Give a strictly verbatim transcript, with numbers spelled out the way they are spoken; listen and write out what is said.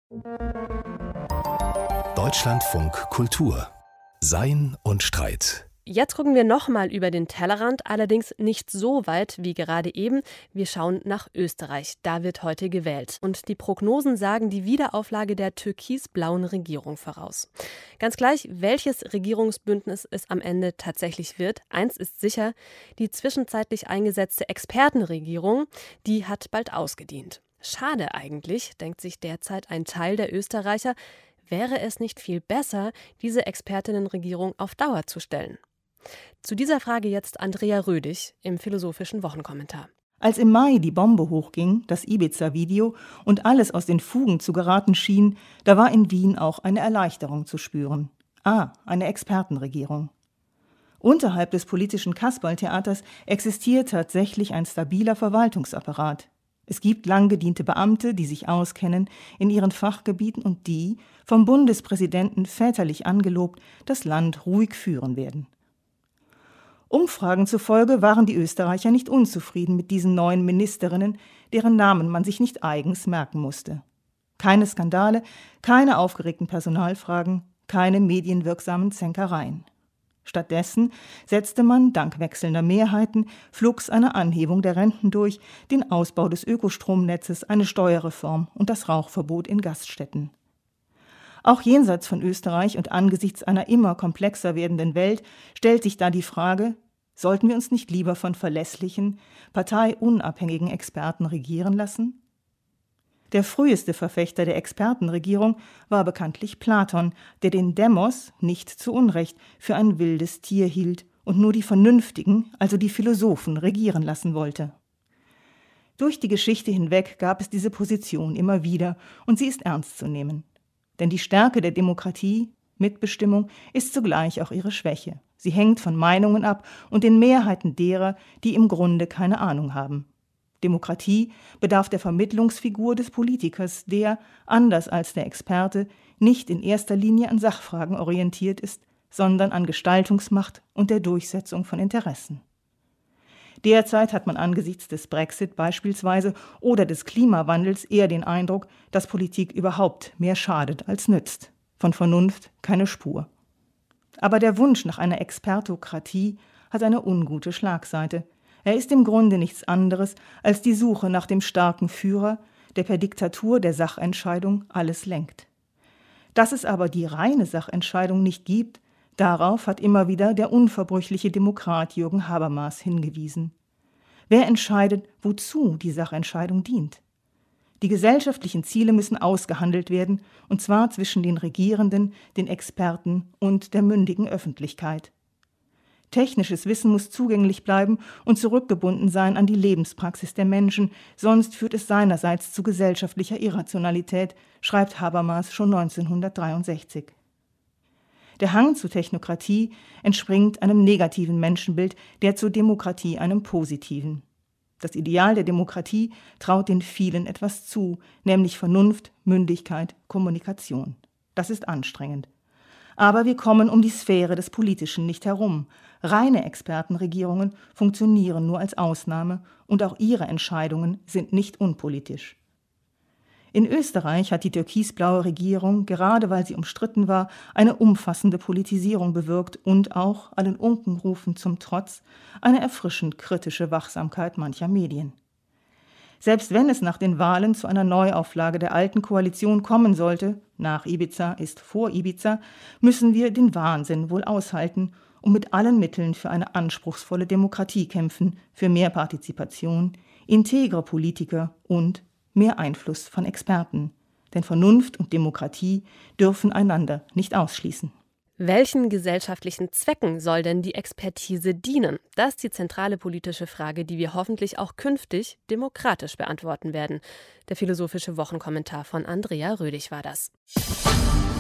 Deutschlandfunk Kultur. Sein und Streit. Jetzt gucken wir nochmal über den Tellerrand, allerdings nicht so weit wie gerade eben. Wir schauen nach Österreich. Da wird heute gewählt. Und die Prognosen sagen die Wiederauflage der türkis-blauen Regierung voraus. Ganz gleich, welches Regierungsbündnis es am Ende tatsächlich wird. Eins ist sicher, die zwischenzeitlich eingesetzte Expertenregierung, die hat bald ausgedient. Schade eigentlich, denkt sich derzeit ein Teil der Österreicher. Wäre es nicht viel besser, diese Expertinnenregierung auf Dauer zu stellen? Zu dieser Frage jetzt Andrea Rödig im Philosophischen Wochenkommentar. Als im Mai die Bombe hochging, das Ibiza-Video, und alles aus den Fugen zu geraten schien, da war in Wien auch eine Erleichterung zu spüren. Ah, eine Expertenregierung. Unterhalb des politischen Kasperltheaters existiert tatsächlich ein stabiler Verwaltungsapparat. Es gibt lang gediente Beamte, die sich auskennen in ihren Fachgebieten und die, vom Bundespräsidenten väterlich angelobt, das Land ruhig führen werden. Umfragen zufolge waren die Österreicher nicht unzufrieden mit diesen neuen Ministerinnen, deren Namen man sich nicht eigens merken musste. Keine Skandale, keine aufgeregten Personalfragen, keine medienwirksamen Zänkereien. Stattdessen setzte man, dank wechselnder Mehrheiten, flugs eine Anhebung der Renten durch, den Ausbau des Ökostromnetzes, eine Steuerreform und das Rauchverbot in Gaststätten. Auch jenseits von Österreich und angesichts einer immer komplexer werdenden Welt stellt sich da die Frage, sollten wir uns nicht lieber von verlässlichen, parteiunabhängigen Experten regieren lassen? Der früheste Verfechter der Expertenregierung war bekanntlich Platon, der den Demos, nicht zu Unrecht, für ein wildes Tier hielt und nur die Vernünftigen, also die Philosophen, regieren lassen wollte. Durch die Geschichte hinweg gab es diese Position immer wieder und sie ist ernst zu nehmen. Denn die Stärke der Demokratie, Mitbestimmung, ist zugleich auch ihre Schwäche. Sie hängt von Meinungen ab und den Mehrheiten derer, die im Grunde keine Ahnung haben. Demokratie bedarf der Vermittlungsfigur des Politikers, der, anders als der Experte, nicht in erster Linie an Sachfragen orientiert ist, sondern an Gestaltungsmacht und der Durchsetzung von Interessen. Derzeit hat man angesichts des Brexit beispielsweise oder des Klimawandels eher den Eindruck, dass Politik überhaupt mehr schadet als nützt. Von Vernunft keine Spur. Aber der Wunsch nach einer Expertokratie hat eine ungute Schlagseite. Er ist im Grunde nichts anderes als die Suche nach dem starken Führer, der per Diktatur der Sachentscheidung alles lenkt. Dass es aber die reine Sachentscheidung nicht gibt, darauf hat immer wieder der unverbrüchliche Demokrat Jürgen Habermas hingewiesen. Wer entscheidet, wozu die Sachentscheidung dient? Die gesellschaftlichen Ziele müssen ausgehandelt werden, und zwar zwischen den Regierenden, den Experten und der mündigen Öffentlichkeit. Technisches Wissen muss zugänglich bleiben und zurückgebunden sein an die Lebenspraxis der Menschen, sonst führt es seinerseits zu gesellschaftlicher Irrationalität, schreibt Habermas schon neunzehnhundertdreiundsechzig. Der Hang zur Technokratie entspringt einem negativen Menschenbild, der zur Demokratie einem positiven. Das Ideal der Demokratie traut den vielen etwas zu, nämlich Vernunft, Mündigkeit, Kommunikation. Das ist anstrengend. Aber wir kommen um die Sphäre des Politischen nicht herum. Reine Expertenregierungen funktionieren nur als Ausnahme und auch ihre Entscheidungen sind nicht unpolitisch. In Österreich hat die türkisblaue Regierung, gerade weil sie umstritten war, eine umfassende Politisierung bewirkt und auch, allen Unkenrufen zum Trotz, eine erfrischend kritische Wachsamkeit mancher Medien. Selbst wenn es nach den Wahlen zu einer Neuauflage der alten Koalition kommen sollte, nach Ibiza ist vor Ibiza, müssen wir den Wahnsinn wohl aushalten und mit allen Mitteln für eine anspruchsvolle Demokratie kämpfen, für mehr Partizipation, integre Politiker und mehr Einfluss von Experten. Denn Vernunft und Demokratie dürfen einander nicht ausschließen. Welchen gesellschaftlichen Zwecken soll denn die Expertise dienen? Das ist die zentrale politische Frage, die wir hoffentlich auch künftig demokratisch beantworten werden. Der Philosophische Wochenkommentar von Andrea Rödig war das.